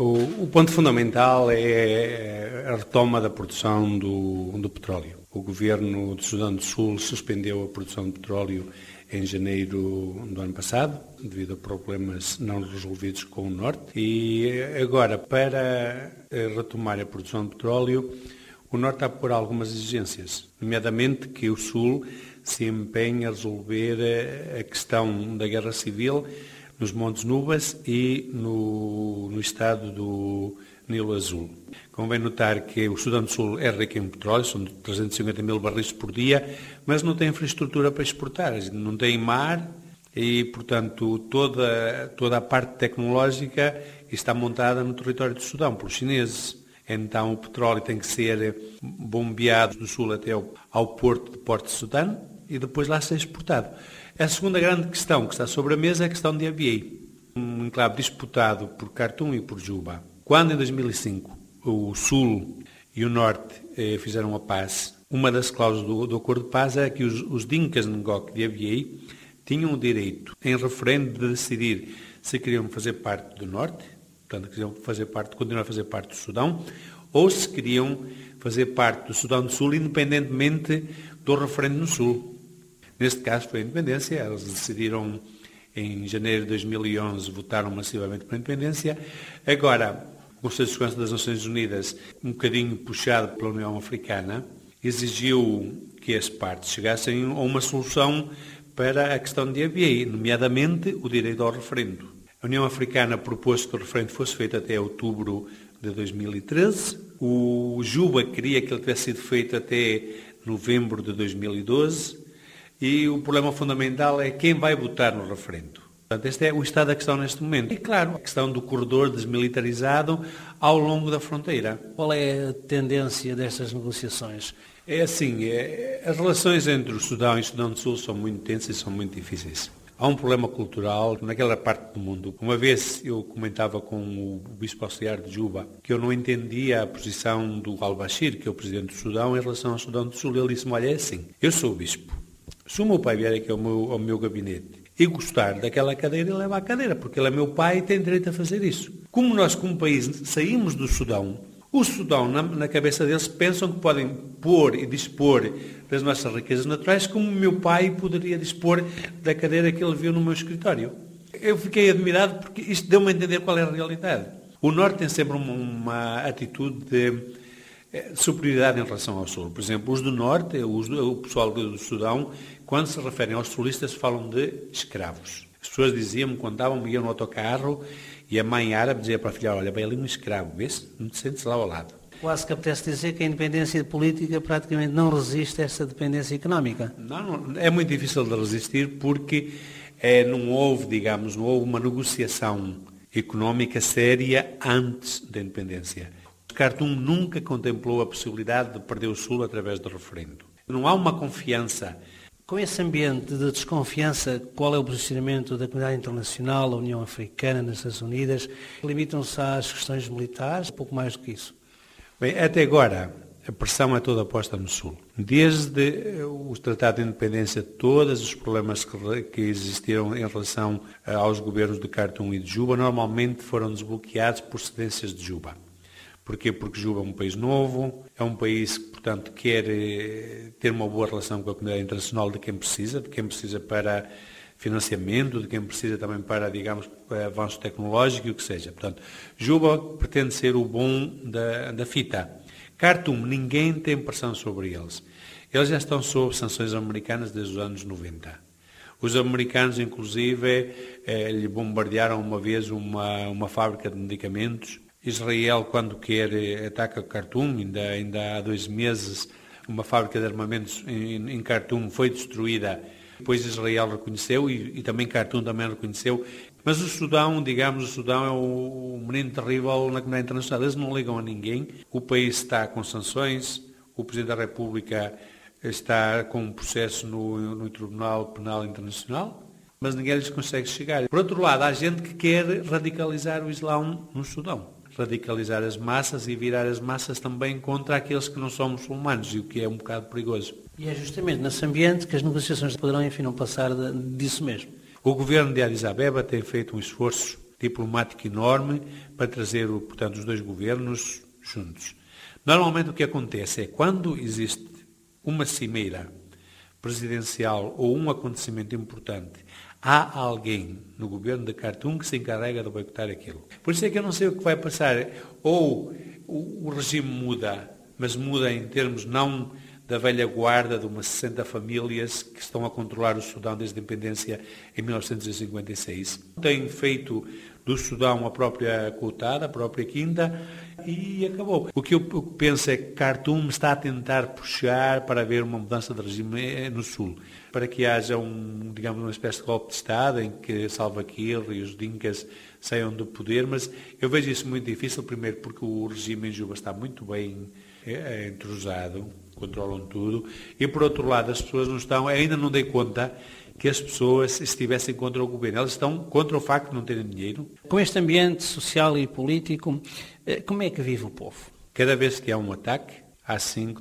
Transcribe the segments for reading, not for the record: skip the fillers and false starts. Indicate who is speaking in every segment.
Speaker 1: O ponto fundamental é a retoma da produção do petróleo. O governo do Sudão do Sul suspendeu a produção de petróleo em janeiro do ano passado, devido a problemas não resolvidos com o Norte. E agora, para retomar a produção de petróleo, o Norte está a pôr algumas exigências, nomeadamente que o Sul se empenhe a resolver a questão da guerra civil nos Montes Nubas e no estado do Nilo Azul. Convém notar que o Sudão do Sul é rico em petróleo, são 350 mil barris por dia, mas não tem infraestrutura para exportar, não tem mar e, portanto, toda a parte tecnológica está montada no território do Sudão, pelos chineses. Então o petróleo tem que ser bombeado do sul até ao porto de Porto de Sudão e depois lá ser exportado. A segunda grande questão que está sobre a mesa é a questão de Abyei, um enclave disputado por Khartoum e por Juba. Quando, em 2005, o Sul e o Norte fizeram a paz, uma das cláusulas do acordo de paz é que os Dinkas Ngok de Abyei tinham o direito, em referendo, de decidir se queriam fazer parte do Norte, portanto, queriam continuar a fazer parte do Sudão, ou se queriam fazer parte do Sudão do Sul, independentemente do referendo no Sul. Neste caso foi a independência, eles decidiram em janeiro de 2011, votaram massivamente pela independência. Agora, o Conselho de Segurança das Nações Unidas, um bocadinho puxado pela União Africana, exigiu que as partes chegassem a uma solução para a questão de Abyei, nomeadamente o direito ao referendo. A União Africana propôs que o referendo fosse feito até outubro de 2013. O Juba queria que ele tivesse sido feito até novembro de 2012. E o problema fundamental é quem vai votar no referendo. Portanto, este é o estado da questão neste momento. E, claro, a questão do corredor desmilitarizado ao longo da fronteira.
Speaker 2: Qual é a tendência destas negociações?
Speaker 1: É assim, as relações entre o Sudão e o Sudão do Sul são muito tensas e são muito difíceis. Há um problema cultural naquela parte do mundo. Uma vez eu comentava com o bispo auxiliar de Juba que eu não entendia a posição do al-Bashir, que é o presidente do Sudão, em relação ao Sudão do Sul. Ele disse-me, olha, é assim, eu sou o bispo. Se o meu pai vier aqui ao meu gabinete e gostar daquela cadeira, ele leva a cadeira, porque ele é meu pai e tem direito a fazer isso. Como nós, como país, saímos do Sudão, o Sudão, na cabeça deles, pensam que podem pôr e dispor das nossas riquezas naturais, como o meu pai poderia dispor da cadeira que ele viu no meu escritório. Eu fiquei admirado porque isto deu-me a entender qual é a realidade. O Norte tem sempre uma atitude de superioridade em relação ao Sul. Por exemplo, os do Norte, o pessoal do Sudão, quando se referem aos sulistas, falam de escravos. As pessoas diziam-me, quando iam no autocarro, e a mãe árabe dizia para a filha, olha, vai ali um escravo, vê-se? Não te sentes lá ao lado.
Speaker 2: Quase que apetece dizer que a independência política praticamente não resiste a essa dependência económica.
Speaker 1: Não, é muito difícil de resistir porque não houve uma negociação económica séria antes da independência. Khartoum nunca contemplou a possibilidade de perder o Sul através do referendo. Não há uma confiança.
Speaker 2: Com esse ambiente de desconfiança, qual é o posicionamento da comunidade internacional, a União Africana, nas Nações Unidas? Limitam-se às questões militares, um pouco mais do que isso?
Speaker 1: Bem, até agora, a pressão é toda posta no Sul. Desde o Tratado de Independência, todos os problemas que existiram em relação aos governos de Khartoum e de Juba, normalmente foram desbloqueados por cedências de Juba. Porquê? Porque Juba é um país novo, é um país que, portanto, quer ter uma boa relação com a comunidade internacional de quem precisa para financiamento, de quem precisa também para, digamos, avanço tecnológico e o que seja. Portanto, Juba pretende ser o bom da fita. Khartoum, ninguém tem pressão sobre eles. Eles já estão sob sanções americanas desde os anos 90. Os americanos, inclusive, lhe bombardearam uma vez uma fábrica de medicamentos. Israel, quando quer, ataca Khartoum. Ainda há 2 meses, uma fábrica de armamentos em Khartoum foi destruída. Depois Israel reconheceu e também Khartoum também reconheceu. Mas o Sudão é o menino terrível na comunidade internacional. Eles não ligam a ninguém. O país está com sanções. O Presidente da República está com um processo no Tribunal Penal Internacional. Mas ninguém lhes consegue chegar. Por outro lado, há gente que quer radicalizar o Islão no Sudão. Radicalizar as massas e virar as massas também contra aqueles que não são muçulmanos, e o que é um bocado perigoso.
Speaker 2: E é justamente nesse ambiente que as negociações poderão, enfim, não passar disso mesmo.
Speaker 1: O governo de Addis Abeba tem feito um esforço diplomático enorme para trazer, portanto, os dois governos juntos. Normalmente o que acontece é quando existe uma cimeira presidencial ou um acontecimento importante, há alguém no governo de Khartoum que se encarrega de boicotar aquilo. Por isso é que eu não sei o que vai passar. Ou o regime muda, mas muda em termos não da velha guarda de umas 60 famílias que estão a controlar o Sudão desde a independência em 1956. Tem feito do Sudão a própria cotada, a própria quinta, e acabou. O que eu penso é que Khartoum está a tentar puxar para haver uma mudança de regime no Sul, para que haja uma espécie de golpe de Estado em que Salva Kiir e os Dinkas saiam do poder, mas eu vejo isso muito difícil, primeiro porque o regime em Juba está muito bem entrosado, controlam tudo, e por outro lado as pessoas ainda não dei conta que as pessoas estivessem contra o governo. Elas estão contra o facto de não terem dinheiro.
Speaker 2: Com este ambiente social e político, como é que vive o povo?
Speaker 1: Cada vez que há um ataque, há 5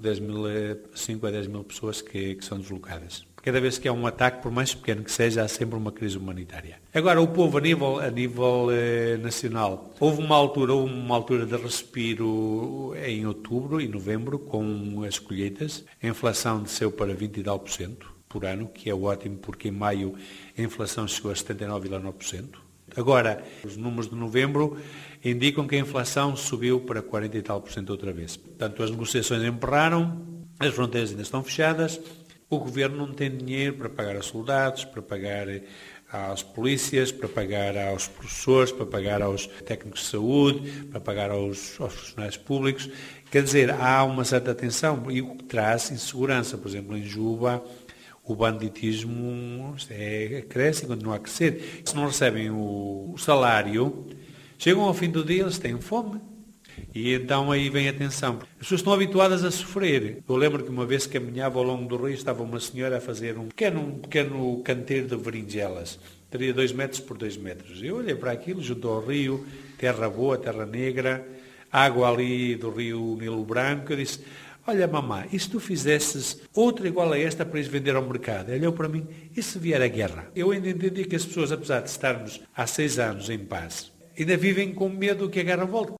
Speaker 1: a 10 mil pessoas que são deslocadas. Cada vez que há um ataque, por mais pequeno que seja, há sempre uma crise humanitária. Agora, o povo, a nível nacional, houve uma altura de respiro em outubro e novembro, com as colheitas. A inflação desceu para 20 e tal % por ano, que é ótimo, porque em maio a inflação chegou a 79,9%. Agora, os números de novembro indicam que a inflação subiu para 40 e tal % outra vez. Portanto, as negociações emperraram, as fronteiras ainda estão fechadas, o governo não tem dinheiro para pagar aos soldados, para pagar às polícias, para pagar aos professores, para pagar aos técnicos de saúde, para pagar aos funcionários públicos. Quer dizer, há uma certa tensão e o que traz insegurança. Por exemplo, em Juba, o banditismo cresce e continua a crescer. Se não recebem o salário, chegam ao fim do dia, eles têm fome. E então aí vem a tensão. As pessoas estão habituadas a sofrer. Eu lembro que uma vez caminhava ao longo do rio, estava uma senhora a fazer um pequeno canteiro de berinjelas. Teria 2 metros por 2 metros. Eu olhei para aquilo, junto ao rio, terra boa, terra negra, água ali do rio Nilo Branco. Eu disse, olha mamã, e se tu fizesses outra igual a esta para ires vender ao mercado? Ela olhou para mim, e se vier a guerra? Eu ainda entendi que as pessoas, apesar de estarmos há 6 anos em paz, ainda vivem com medo que a guerra volte.